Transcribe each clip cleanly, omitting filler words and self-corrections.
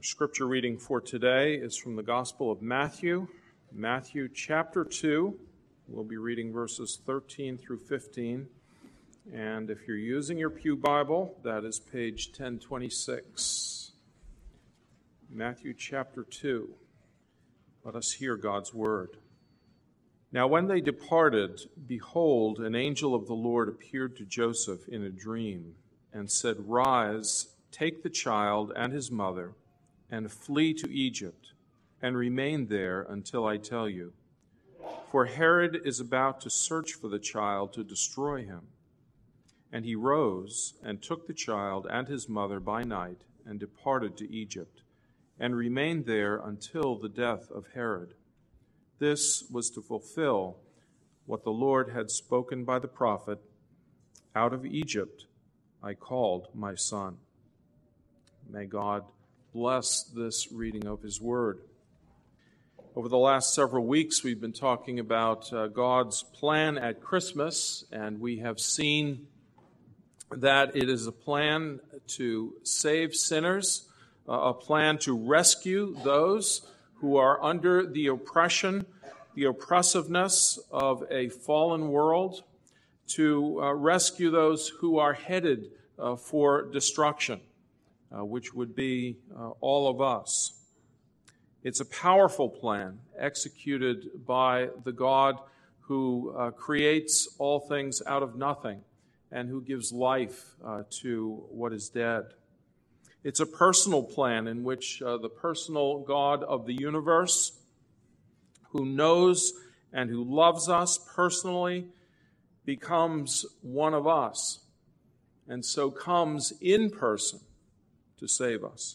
Scripture reading for today is from the Gospel of Matthew, Matthew chapter 2. We'll be reading verses 13 through 15. And if you're using your pew Bible, that is page 1026. Matthew chapter 2. Let us hear God's word. Now when they departed, behold, an angel of the Lord appeared to Joseph in a dream and said, "Rise, take the child and his mother, and flee to Egypt, and remain there until I tell you. For Herod is about to search for the child to destroy him." And he rose and took the child and his mother by night and departed to Egypt, and remained there until the death of Herod. This was to fulfill what the Lord had spoken by the prophet, "Out of Egypt I called my son." May God bless this reading of his word. Over the last several weeks, we've been talking about God's plan at Christmas, and we have seen that it is a plan to save sinners, a plan to rescue those who are under the oppression, the oppressiveness of a fallen world, to rescue those who are headed for destruction, which would be all of us. It's a powerful plan executed by the God who creates all things out of nothing and who gives life to what is dead. It's a personal plan in which the personal God of the universe, who knows and who loves us personally, becomes one of us, and so comes in person to save us.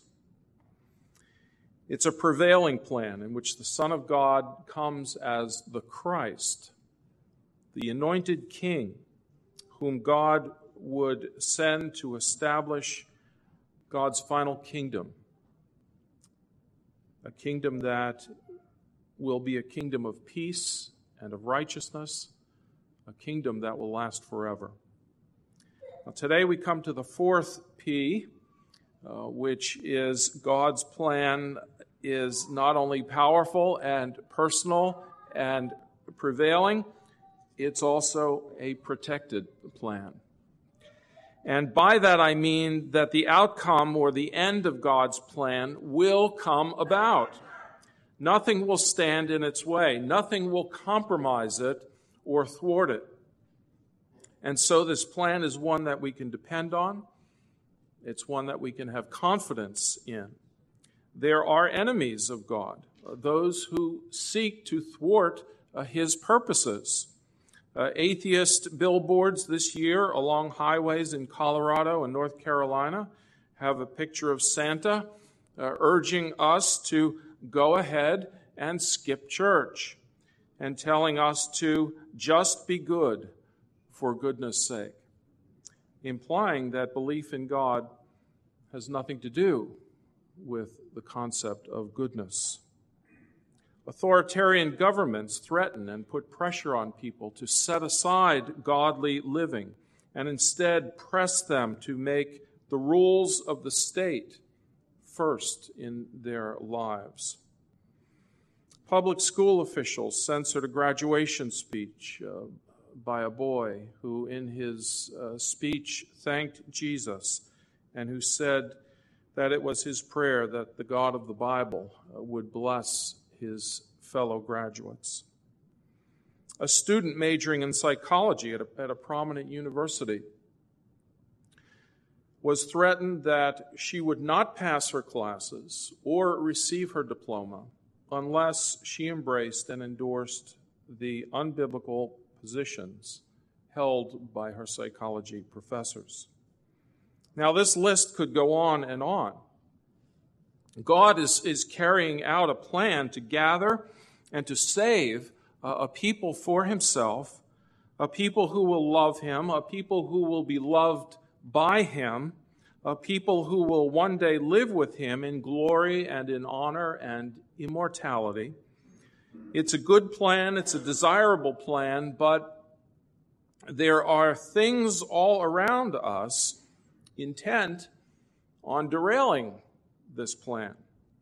It's a prevailing plan in which the Son of God comes as the Christ, the anointed King, whom God would send to establish God's final kingdom, a kingdom that will be a kingdom of peace and of righteousness, a kingdom that will last forever. Now, today we come to the fourth P, which is God's plan is not only powerful and personal and prevailing, it's also a protected plan. And by that I mean that the outcome or the end of God's plan will come about. Nothing will stand in its way. Nothing will compromise it or thwart it. And so this plan is one that we can depend on. It's one that we can have confidence in. There are enemies of God, those who seek to thwart his purposes. Atheist billboards this year along highways in Colorado and North Carolina have a picture of Santa urging us to go ahead and skip church and telling us to just be good for goodness sake, implying that belief in God has nothing to do with the concept of goodness. Authoritarian governments threaten and put pressure on people to set aside godly living and instead press them to make the rules of the state first in their lives. Public school officials censored a graduation speech by a boy who in his speech thanked Jesus and who said that it was his prayer that the God of the Bible would bless his fellow graduates. A student majoring in psychology at a prominent university was threatened that she would not pass her classes or receive her diploma unless she embraced and endorsed the unbiblical positions held by her psychology professors. Now, this list could go on and on. God is carrying out a plan to gather and to save a people for himself, a people who will love him, a people who will be loved by him, a people who will one day live with him in glory and in honor and immortality. It's a good plan, it's a desirable plan, but there are things all around us intent on derailing this plan.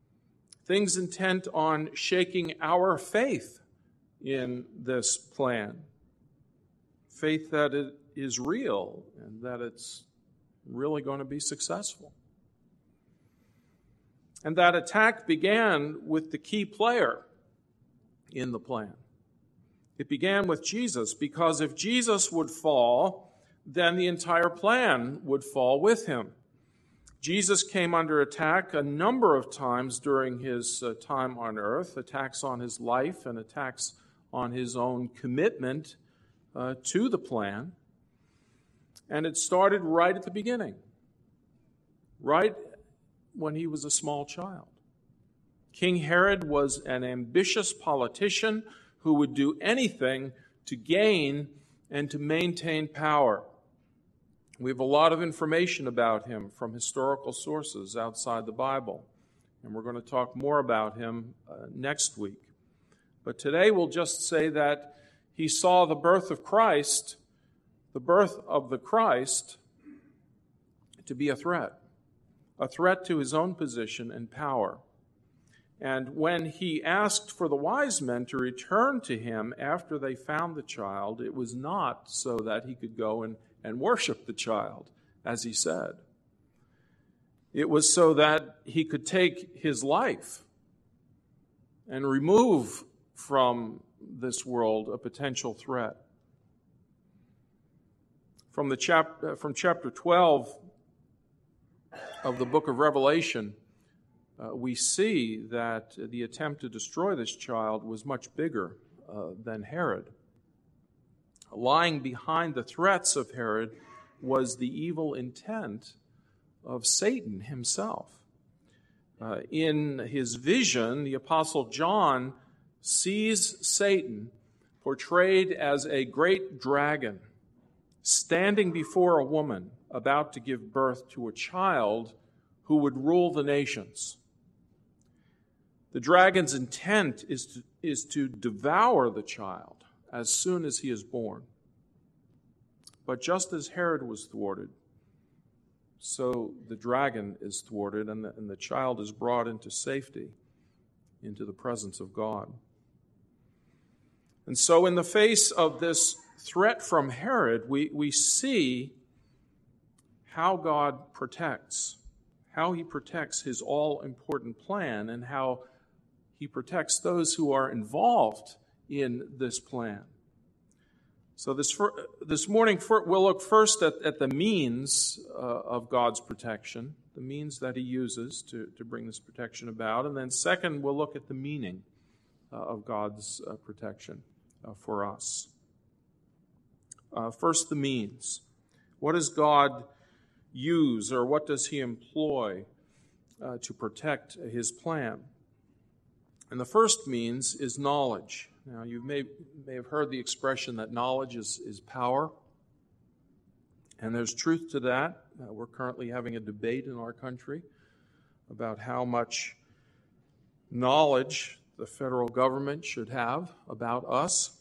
things intent on shaking our faith in this plan. Faith that it is real and that it's really going to be successful. And that attack began with the key player in the plan. It began with Jesus, because if Jesus would fall, then the entire plan would fall with him. Jesus came under attack a number of times during his time on earth, attacks on his life and attacks on his own commitment to the plan. And it started right at the beginning, right when he was a small child. King Herod was an ambitious politician who would do anything to gain and to maintain power. We have a lot of information about him from historical sources outside the Bible, and we're going to talk more about him next week. But today we'll just say that he saw the birth of Christ, to be a threat to his own position and power. And when he asked for the wise men to return to him after they found the child, it was not so that he could go and worship the child, as he said. It was so that he could take his life and remove from this world a potential threat. From chapter 12 of the book of Revelation, we see that the attempt to destroy this child was much bigger than Herod. Lying behind the threats of Herod was the evil intent of Satan himself. In his vision, the Apostle John sees Satan portrayed as a great dragon standing before a woman about to give birth to a child who would rule the nations. The dragon's intent is to devour the child as soon as he is born. But just as Herod was thwarted, so the dragon is thwarted, and the child is brought into safety, into the presence of God. And so in the face of this threat from Herod, we see how God protects, how he protects his all-important plan, and how he protects those who are involved in this plan. So this morning, we'll look first at the means of God's protection, the means that he uses to bring this protection about. And then second, we'll look at the meaning of God's protection for us. First, the means. What does God use, or what does he employ to protect his plan? And the first means is knowledge. Now, you may have heard the expression that knowledge is power. And there's truth to that. We're currently having a debate in our country about how much knowledge the federal government should have about us.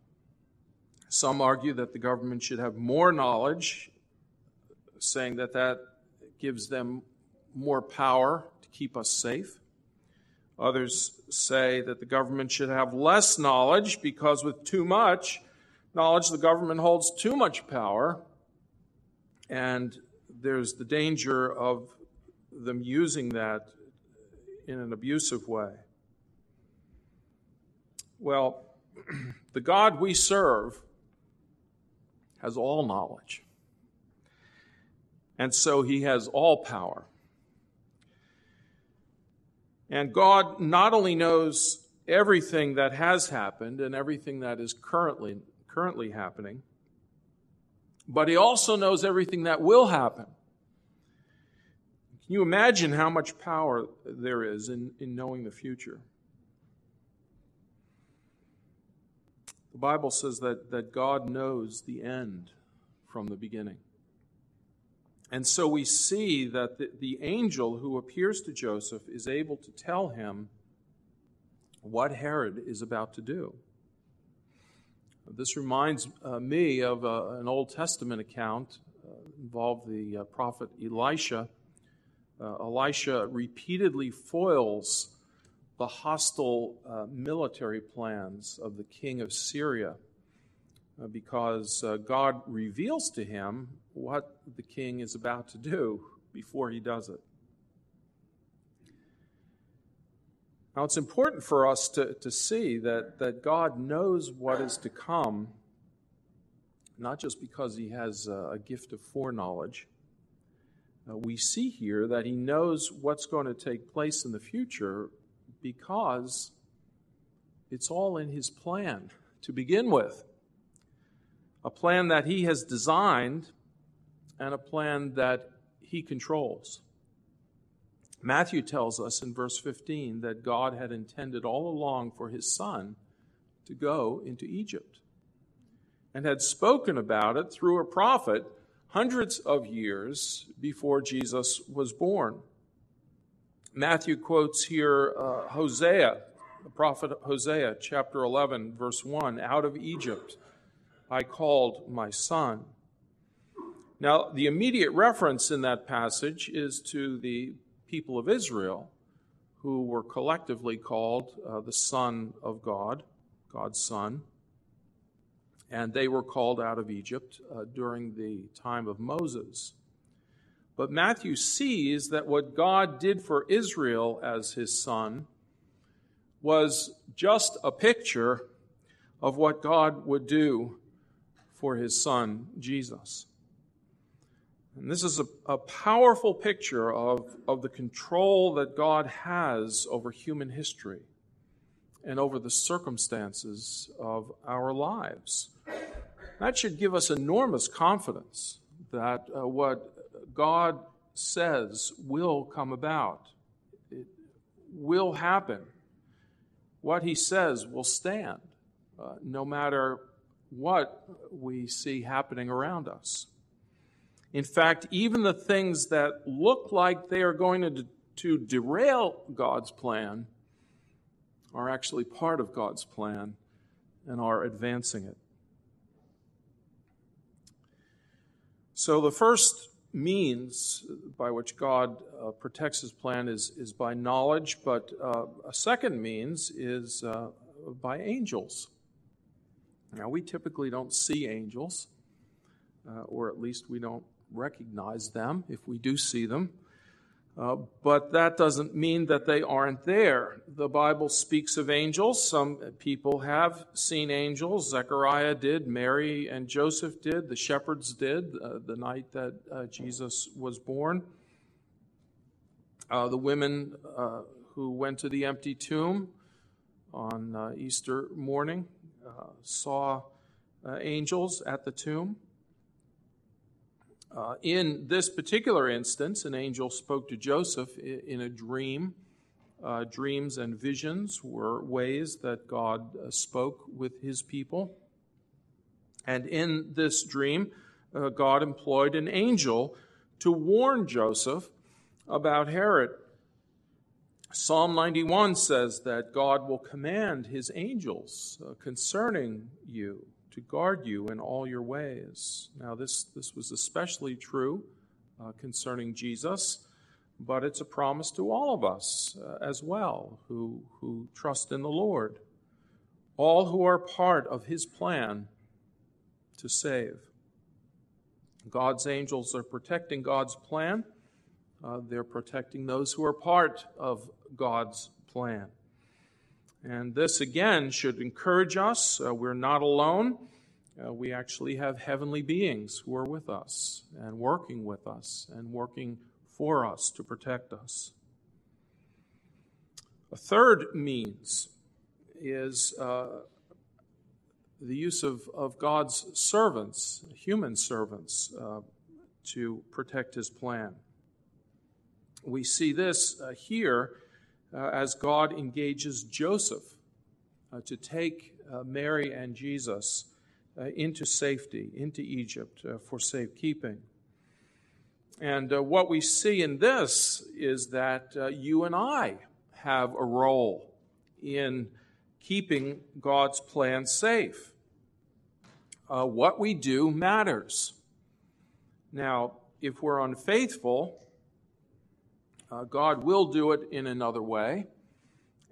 Some argue that the government should have more knowledge, saying that gives them more power to keep us safe. Others say that the government should have less knowledge because with too much knowledge, the government holds too much power, and there's the danger of them using that in an abusive way. Well, the God we serve has all knowledge, and so he has all power. And God not only knows everything that has happened and everything that is currently happening, but he also knows everything that will happen. Can you imagine how much power there is in knowing the future? The Bible says that God knows the end from the beginning. And so we see that the angel who appears to Joseph is able to tell him what Herod is about to do. This reminds me of an Old Testament account involved the prophet Elisha. Elisha repeatedly foils the hostile military plans of the king of Syria, because God reveals to him what the king is about to do before he does it. Now, it's important for us to see that God knows what is to come, not just because he has a gift of foreknowledge. We see here that he knows what's going to take place in the future because it's all in his plan to begin with. A plan that he has designed and a plan that he controls. Matthew tells us in verse 15 that God had intended all along for his son to go into Egypt and had spoken about it through a prophet hundreds of years before Jesus was born. Matthew quotes here Hosea, the prophet Hosea, chapter 11, verse 1, "Out of Egypt I called my son." Now, the immediate reference in that passage is to the people of Israel, who were collectively called the Son of God, God's Son. And they were called out of Egypt during the time of Moses. But Matthew sees that what God did for Israel as his son was just a picture of what God would do for his son, Jesus. And this is a powerful picture of the control that God has over human history and over the circumstances of our lives. That should give us enormous confidence that what God says will come about. It will happen. What he says will stand, no matter what we see happening around us. In fact, even the things that look like they are going to derail God's plan are actually part of God's plan and are advancing it. So the first means by which God protects his plan is by knowledge, but a second means is by angels. Now, we typically don't see angels, or at least we don't recognize them if we do see them. But that doesn't mean that they aren't there. The Bible speaks of angels. Some people have seen angels. Zechariah did, Mary and Joseph did, the shepherds did the night that Jesus was born. The women who went to the empty tomb on Easter morning saw angels at the tomb. In this particular instance, an angel spoke to Joseph in a dream. Dreams and visions were ways that God spoke with his people. And in this dream, God employed an angel to warn Joseph about Herod. Psalm 91 says that God will command his angels concerning you, to guard you in all your ways. Now, this was especially true concerning Jesus, but it's a promise to all of us as well who trust in the Lord, all who are part of his plan to save. God's angels are protecting God's plan. They're protecting those who are part of God's plan. And this, again, should encourage us. We're not alone. We actually have heavenly beings who are with us and working with us and working for us to protect us. A third means is the use of God's servants, human servants, to protect his plan. We see this here as God engages Joseph to take Mary and Jesus into safety, into Egypt for safekeeping. And what we see in this is that you and I have a role in keeping God's plan safe. What we do matters. Now, if we're unfaithful, God will do it in another way,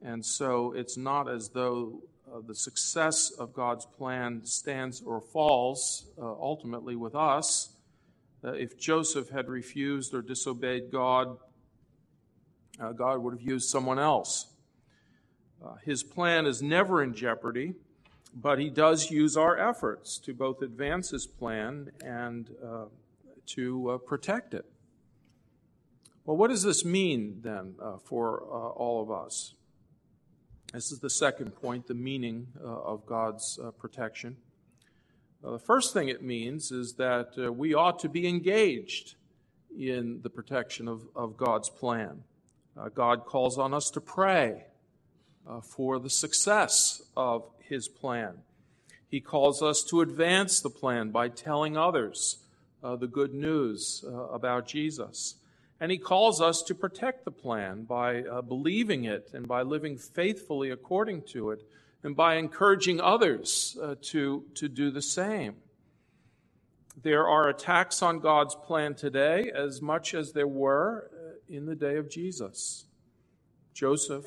And so it's not as though the success of God's plan stands or falls ultimately with us. If Joseph had refused or disobeyed God, God would have used someone else. His plan is never in jeopardy, but he does use our efforts to both advance his plan and to protect it. Well, what does this mean then for all of us? This is the second point, the meaning of God's protection. The first thing it means is that we ought to be engaged in the protection of God's plan. God calls on us to pray for the success of his plan. He calls us to advance the plan by telling others the good news about Jesus. And he calls us to protect the plan by believing it and by living faithfully according to it and by encouraging others to do the same. There are attacks on God's plan today as much as there were in the day of Jesus, Joseph,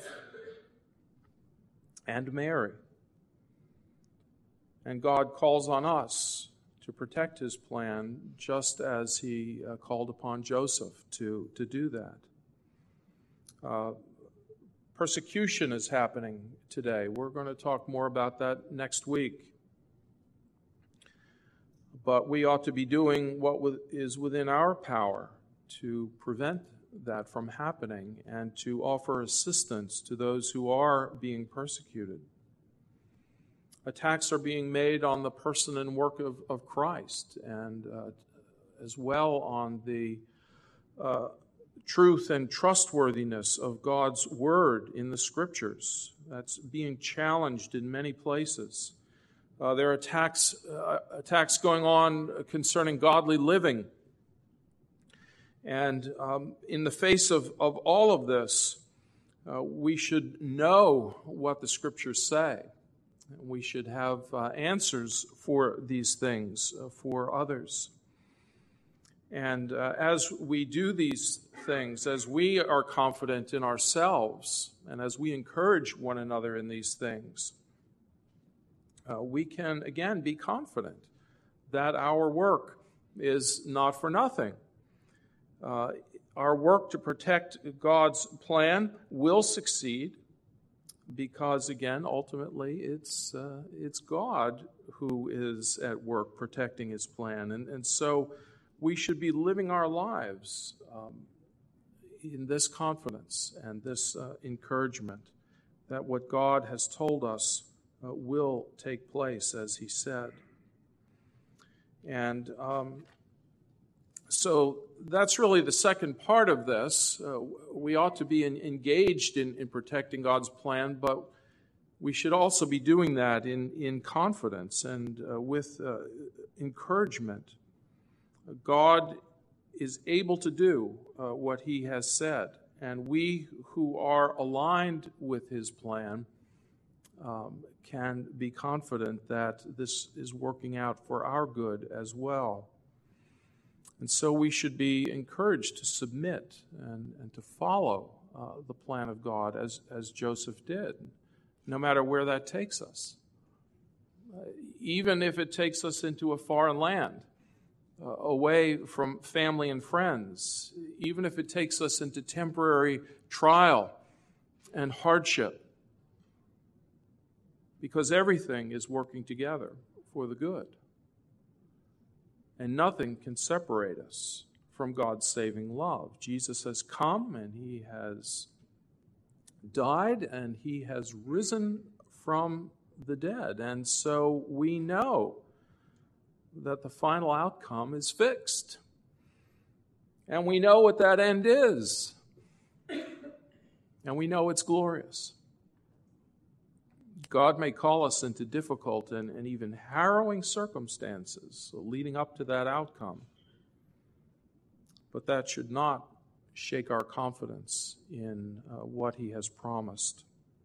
and Mary. And God calls on us to protect his plan just as he called upon Joseph to do that. Persecution is happening today. We're going to talk more about that next week. But we ought to be doing what is within our power to prevent that from happening and to offer assistance to those who are being persecuted. Attacks are being made on the person and work of Christ and as well on the truth and trustworthiness of God's word in the Scriptures. That's being challenged in many places. There are attacks going on concerning godly living. And in the face of all of this, we should know what the Scriptures say. We should have answers for these things for others. And as we do these things, as we are confident in ourselves, and as we encourage one another in these things, we can again be confident that our work is not for nothing. Our work to protect God's plan will succeed because, again, ultimately, it's God who is at work protecting his plan. And so we should be living our lives in this confidence and this encouragement that what God has told us will take place, as he said. And so that's really the second part of this. We ought to be engaged in protecting God's plan, but we should also be doing that in confidence and with encouragement. God is able to do what he has said, and we who are aligned with his plan can be confident that this is working out for our good as well. And so we should be encouraged to submit and to follow the plan of God as Joseph did, no matter where that takes us. Even if it takes us into a foreign land, away from family and friends, even if it takes us into temporary trial and hardship, because everything is working together for the good. And nothing can separate us from God's saving love. Jesus has come and he has died and he has risen from the dead. And so we know that the final outcome is fixed. And we know what that end is. And we know it's glorious. God may call us into difficult and even harrowing circumstances leading up to that outcome. But that should not shake our confidence in what he has promised.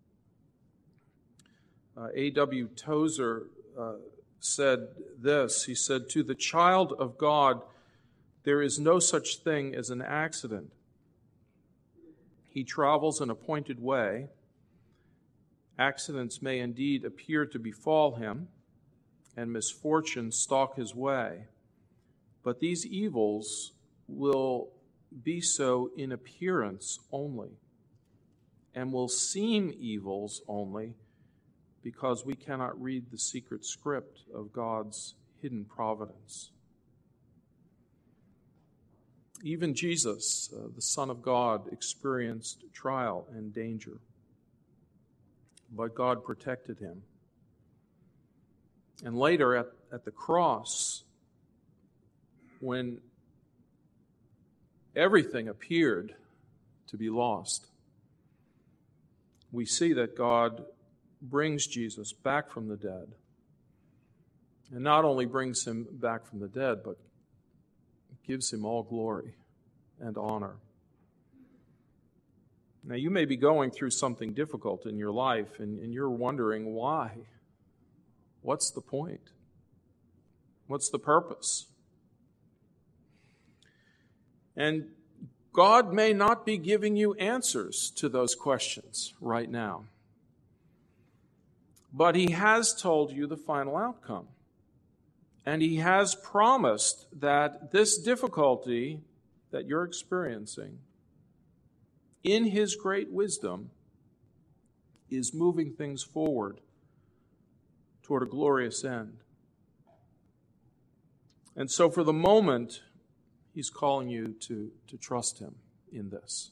A.W. Tozer said this. He said, "To the child of God, there is no such thing as an accident. He travels an appointed way, Accidents may indeed appear to befall him, and misfortune stalk his way, but these evils will be so in appearance only, and will seem evils only because we cannot read the secret script of God's hidden providence. Even Jesus, the Son of God, experienced trial and danger, but God protected him. And later at the cross, when everything appeared to be lost, we see that God brings Jesus back from the dead. And not only brings him back from the dead, but gives him all glory and honor. Now, you may be going through something difficult in your life, and you're wondering why. What's the point? What's the purpose? And God may not be giving you answers to those questions right now. But He has told you the final outcome. And He has promised that this difficulty that you're experiencing, in His great wisdom, is moving things forward toward a glorious end. And so for the moment, He's calling you to trust Him in this.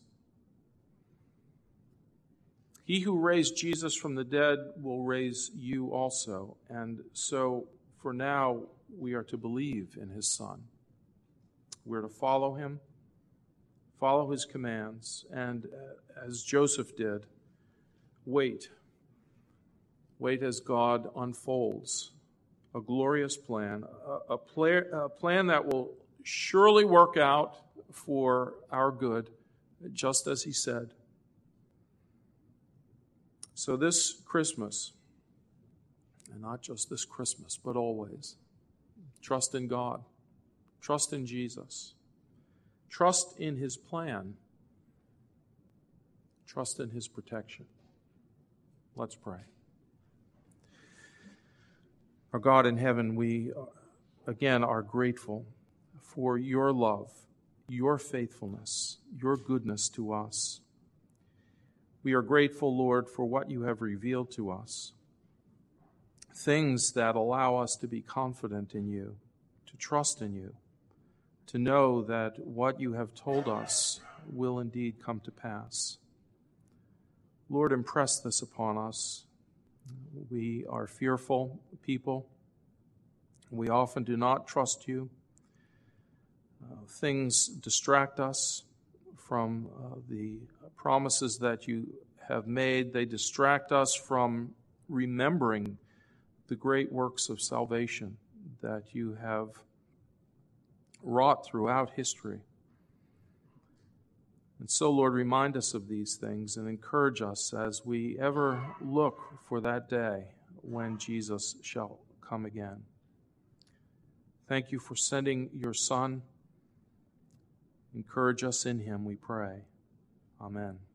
He who raised Jesus from the dead will raise you also. And so for now, we are to believe in His Son. We're to follow Him, follow His commands, and as Joseph did, wait. Wait as God unfolds a glorious plan, a plan that will surely work out for our good, just as He said. So this Christmas, and not just this Christmas, but always, trust in God, trust in Jesus, trust in His plan, trust in His protection. Let's pray. Our God in heaven, we again are grateful for Your love, Your faithfulness, Your goodness to us. We are grateful, Lord, for what You have revealed to us, things that allow us to be confident in You, to trust in You, to know that what You have told us will indeed come to pass. Lord, impress this upon us. We are fearful people. We often do not trust You. Things distract us from the promises that You have made. They distract us from remembering the great works of salvation that You have wrought throughout history. And so, Lord, remind us of these things and encourage us as we ever look for that day when Jesus shall come again. Thank You for sending Your Son. Encourage us in Him, we pray. Amen.